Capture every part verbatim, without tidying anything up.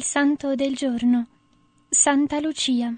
Il santo del giorno, Santa Lucia.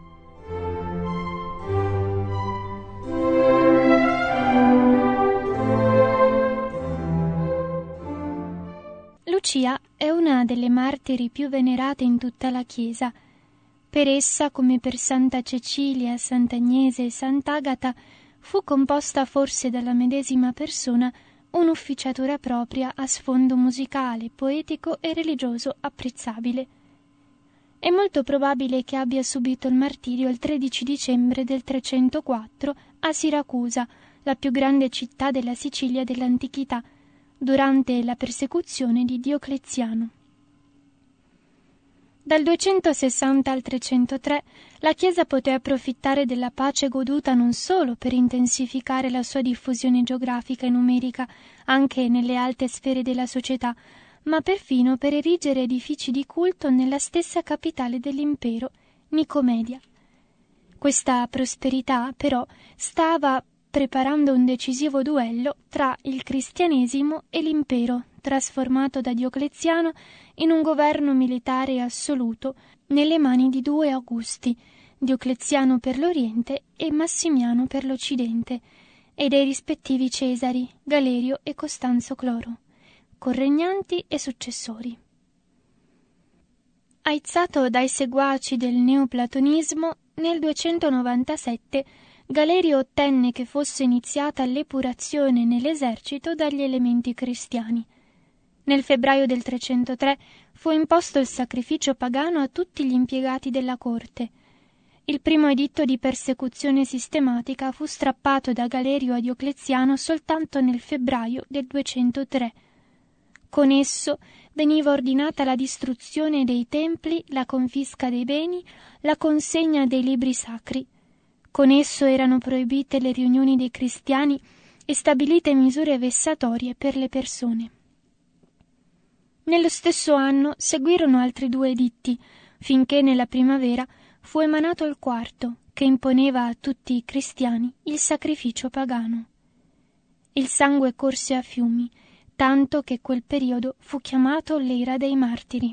Lucia è una delle martiri più venerate in tutta la Chiesa. Per essa, come per Santa Cecilia, Sant'Agnese e Sant'Agata, fu composta forse dalla medesima persona un'ufficiatura propria a sfondo musicale, poetico e religioso apprezzabile. È molto probabile che abbia subito il martirio il tredici dicembre del trecentoquattro a Siracusa, la più grande città della Sicilia dell'antichità, durante la persecuzione di Diocleziano. Dal duecentosessanta al trecentotré la Chiesa poté approfittare della pace goduta non solo per intensificare la sua diffusione geografica e numerica anche nelle alte sfere della società, ma perfino per erigere edifici di culto nella stessa capitale dell'impero, Nicomedia. Questa prosperità, però, stava preparando un decisivo duello tra il cristianesimo e l'impero, trasformato da Diocleziano in un governo militare assoluto nelle mani di due Augusti, Diocleziano per l'Oriente e Massimiano per l'Occidente, e dei rispettivi Cesari, Galerio e Costanzo Cloro, corregnanti e successori. Aizzato dai seguaci del neoplatonismo, nel duecentonovantasette Galerio ottenne che fosse iniziata l'epurazione nell'esercito dagli elementi cristiani. Nel febbraio del trecentotré fu imposto il sacrificio pagano a tutti gli impiegati della corte. Il primo editto di persecuzione sistematica fu strappato da Galerio a Diocleziano soltanto nel febbraio del duecentotré. Con esso veniva ordinata la distruzione dei templi, la confisca dei beni, la consegna dei libri sacri. Con esso erano proibite le riunioni dei cristiani e stabilite misure vessatorie per le persone. Nello stesso anno seguirono altri due editti, finché nella primavera fu emanato il quarto, che imponeva a tutti i cristiani il sacrificio pagano. Il sangue corse a fiumi, tanto che quel periodo fu chiamato l'era dei martiri.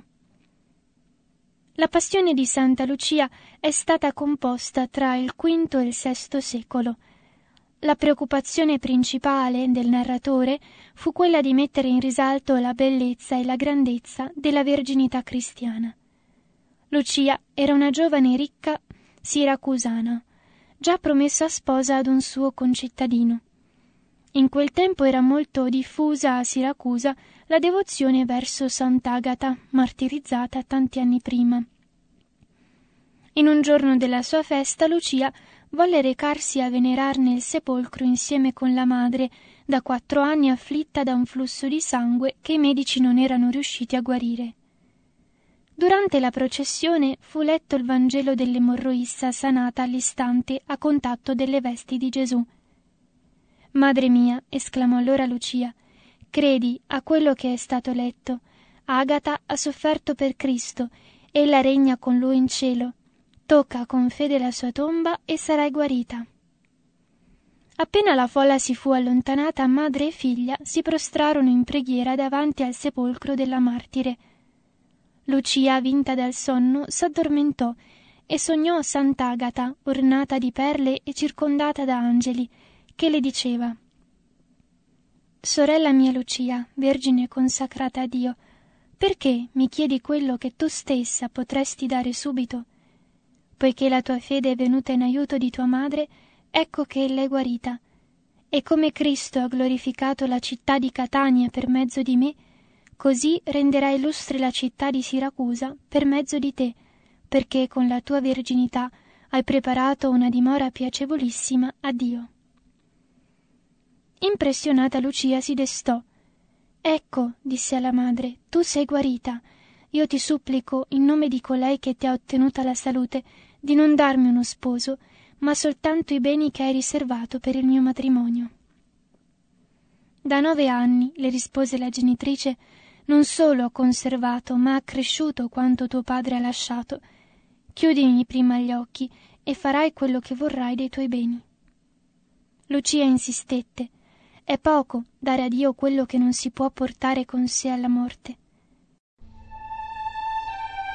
La passione di Santa Lucia è stata composta tra il quinto e il sesto secolo. La preoccupazione principale del narratore fu quella di mettere in risalto la bellezza e la grandezza della verginità cristiana. Lucia era una giovane ricca siracusana, già promessa sposa ad un suo concittadino. In quel tempo era molto diffusa a Siracusa la devozione verso Sant'Agata, martirizzata tanti anni prima. In un giorno della sua festa, Lucia volle recarsi a venerarne il sepolcro insieme con la madre, da quattro anni afflitta da un flusso di sangue che i medici non erano riusciti a guarire. Durante la processione fu letto il Vangelo dell'emorroissa sanata all'istante a contatto delle vesti di Gesù. «Madre mia», esclamò allora Lucia, «credi a quello che è stato letto. Agata ha sofferto per Cristo, ella regna con lui in cielo. Tocca con fede la sua tomba e sarai guarita». Appena la folla si fu allontanata, madre e figlia si prostrarono in preghiera davanti al sepolcro della martire. Lucia, vinta dal sonno, s'addormentò e sognò Sant'Agata, ornata di perle e circondata da angeli, che le diceva: «Sorella mia Lucia, vergine consacrata a Dio, perché mi chiedi quello che tu stessa potresti dare subito? Poiché la tua fede è venuta in aiuto di tua madre, ecco che ella è guarita. E come Cristo ha glorificato la città di Catania per mezzo di me, così renderà illustre la città di Siracusa per mezzo di te, perché con la tua verginità hai preparato una dimora piacevolissima a Dio». Impressionata Lucia si destò. «Ecco», disse alla madre, «tu sei guarita. Io ti supplico, in nome di colei che ti ha ottenuta la salute, di non darmi uno sposo, ma soltanto i beni che hai riservato per il mio matrimonio». «Da nove anni», le rispose la genitrice, «non solo ho conservato, ma accresciuto quanto tuo padre ha lasciato. Chiudimi prima gli occhi e farai quello che vorrai dei tuoi beni». Lucia insistette. È poco dare a Dio quello che non si può portare con sé alla morte.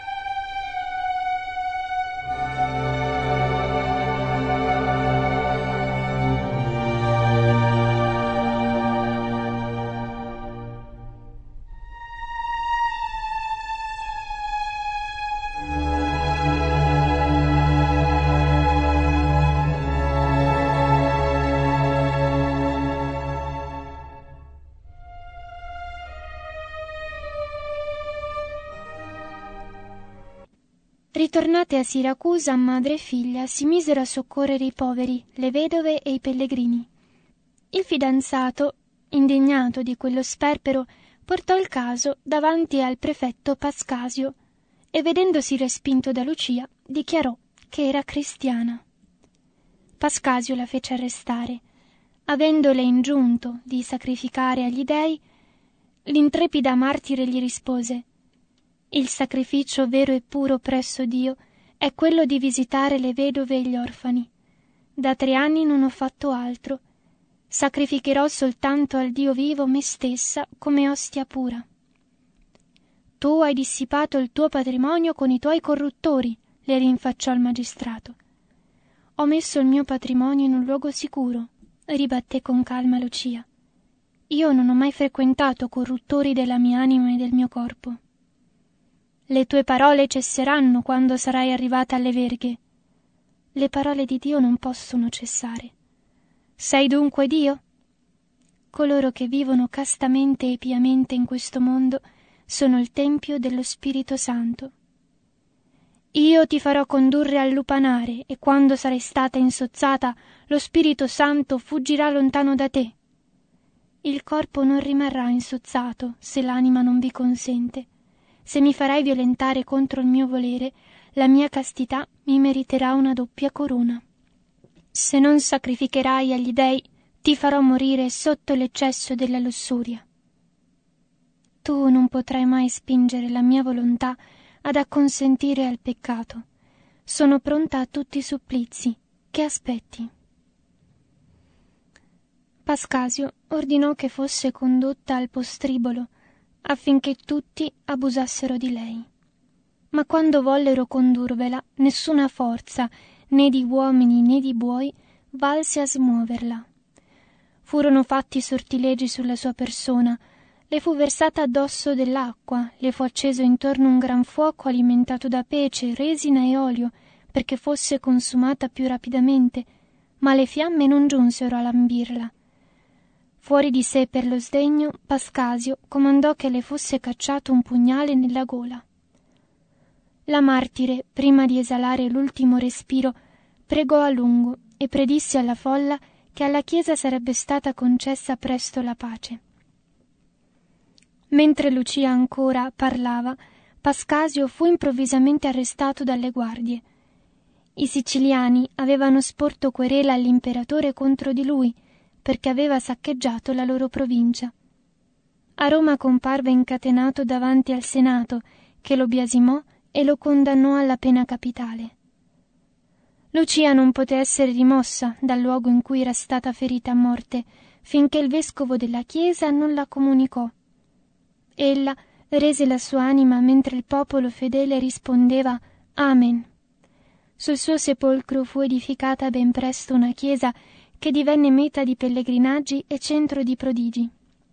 Ritornate a Siracusa, madre e figlia si misero a soccorrere i poveri, le vedove e i pellegrini. Il fidanzato, indegnato di quello sperpero, portò il caso davanti al prefetto Pascasio e, vedendosi respinto da Lucia, dichiarò che era cristiana. Pascasio la fece arrestare. Avendole ingiunto di sacrificare agli dei, l'intrepida martire gli rispose: «Il sacrificio vero e puro presso Dio è quello di visitare le vedove e gli orfani. Da tre anni non ho fatto altro. Sacrificherò soltanto al Dio vivo me stessa come ostia pura». «Tu hai dissipato il tuo patrimonio con i tuoi corruttori», le rinfacciò il magistrato. «Ho messo il mio patrimonio in un luogo sicuro», ribatté con calma Lucia. «Io non ho mai frequentato corruttori della mia anima e del mio corpo». «Le tue parole cesseranno quando sarai arrivata alle verghe». «Le parole di Dio non possono cessare». «Sei dunque Dio?» «Coloro che vivono castamente e piamente in questo mondo sono il tempio dello Spirito Santo». «Io ti farò condurre al lupanare, e quando sarai stata insozzata, lo Spirito Santo fuggirà lontano da te». «Il corpo non rimarrà insozzato se l'anima non vi consente. Se mi farai violentare contro il mio volere, la mia castità mi meriterà una doppia corona. Se non sacrificherai agli dei, ti farò morire sotto l'eccesso della lussuria». «Tu non potrai mai spingere la mia volontà ad acconsentire al peccato. Sono pronta a tutti i supplizi. Che aspetti?» Pascasio ordinò che fosse condotta al postribolo affinché tutti abusassero di lei. Ma quando vollero condurvela, nessuna forza, né di uomini né di buoi, valse a smuoverla. Furono fatti sortilegi sulla sua persona, le fu versata addosso dell'acqua, le fu acceso intorno un gran fuoco alimentato da pece, resina e olio, perché fosse consumata più rapidamente, ma le fiamme non giunsero a lambirla. Fuori di sé per lo sdegno, Pascasio comandò che le fosse cacciato un pugnale nella gola. La martire, prima di esalare l'ultimo respiro, pregò a lungo e predisse alla folla che alla Chiesa sarebbe stata concessa presto la pace. Mentre Lucia ancora parlava, Pascasio fu improvvisamente arrestato dalle guardie. I siciliani avevano sporto querela all'imperatore contro di lui, perché aveva saccheggiato la loro provincia. A Roma comparve incatenato davanti al Senato, che lo biasimò e lo condannò alla pena capitale. Lucia non poté essere rimossa dal luogo in cui era stata ferita a morte, finché il vescovo della chiesa non la comunicò. Ella rese la sua anima mentre il popolo fedele rispondeva «Amen». Sul suo sepolcro fu edificata ben presto una chiesa che divenne meta di pellegrinaggi e centro di prodigi.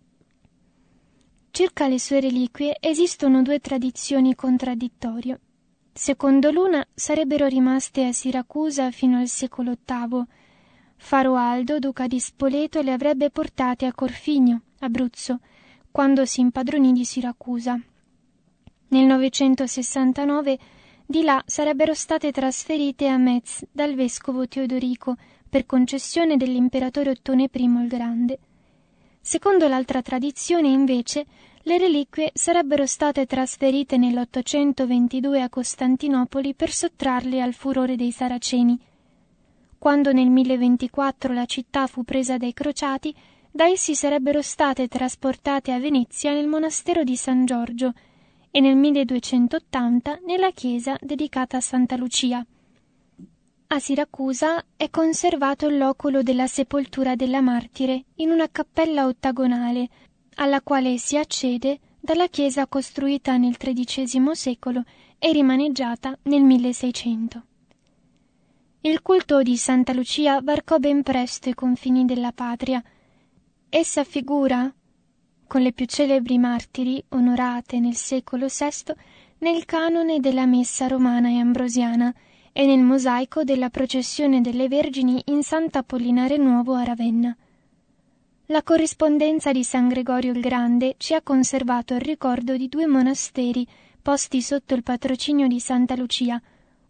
Circa le sue reliquie esistono due tradizioni contraddittorie. Secondo l'una sarebbero rimaste a Siracusa fino al secolo ottavo. Faro Aldo, duca di Spoleto, le avrebbe portate a Corfigno, Abruzzo, quando si impadronì di Siracusa. Nel novecentosessantanove di là sarebbero state trasferite a Metz dal vescovo Teodorico per concessione dell'imperatore Ottone primo il Grande. Secondo l'altra tradizione, invece, le reliquie sarebbero state trasferite nell'ottocentoventidue a Costantinopoli per sottrarle al furore dei Saraceni. Quando nel milleventuquattro la città fu presa dai crociati, da essi sarebbero state trasportate a Venezia nel monastero di San Giorgio e nel milleduecentottanta nella chiesa dedicata a Santa Lucia. A Siracusa è conservato il loculo della sepoltura della martire in una cappella ottagonale, alla quale si accede dalla chiesa costruita nel tredicesimo secolo e rimaneggiata nel milleseicento. Il culto di Santa Lucia varcò ben presto i confini della patria. Essa figura, con le più celebri martiri onorate nel secolo sesto, nel canone della messa romana e ambrosiana e nel mosaico della processione delle Vergini in Sant'Apollinare Nuovo a Ravenna. La corrispondenza di San Gregorio il Grande ci ha conservato il ricordo di due monasteri posti sotto il patrocinio di Santa Lucia,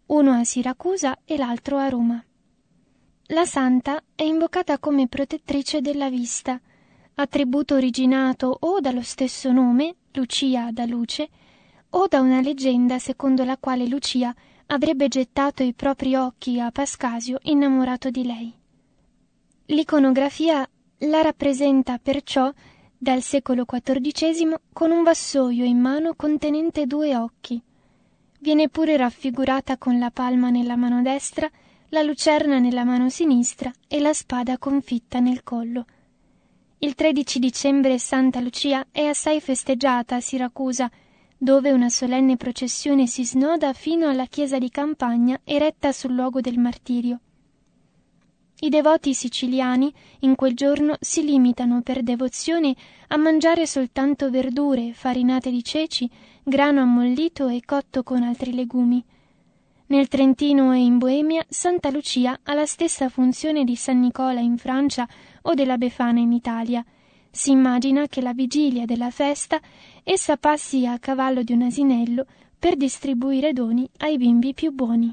uno a Siracusa e l'altro a Roma. La santa è invocata come protettrice della vista, attributo originato o dallo stesso nome, Lucia da luce, o da una leggenda secondo la quale Lucia avrebbe gettato i propri occhi a Pascasio innamorato di lei. L'iconografia la rappresenta perciò dal secolo quattordicesimo con un vassoio in mano contenente due occhi. Viene pure raffigurata con la palma nella mano destra, la lucerna nella mano sinistra e la spada confitta nel collo. Il tredici dicembre Santa Lucia è assai festeggiata a Siracusa, dove una solenne processione si snoda fino alla chiesa di campagna eretta sul luogo del martirio. I devoti siciliani in quel giorno si limitano per devozione a mangiare soltanto verdure, farinate di ceci, grano ammollito e cotto con altri legumi. Nel Trentino e in Boemia Santa Lucia ha la stessa funzione di San Nicola in Francia o della Befana in Italia. Si immagina che la vigilia della festa essa passi a cavallo di un asinello per distribuire doni ai bimbi più buoni.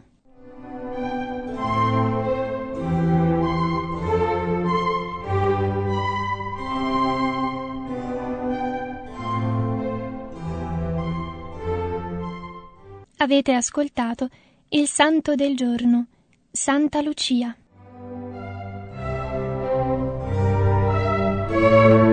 Avete ascoltato il Santo del giorno, Santa Lucia.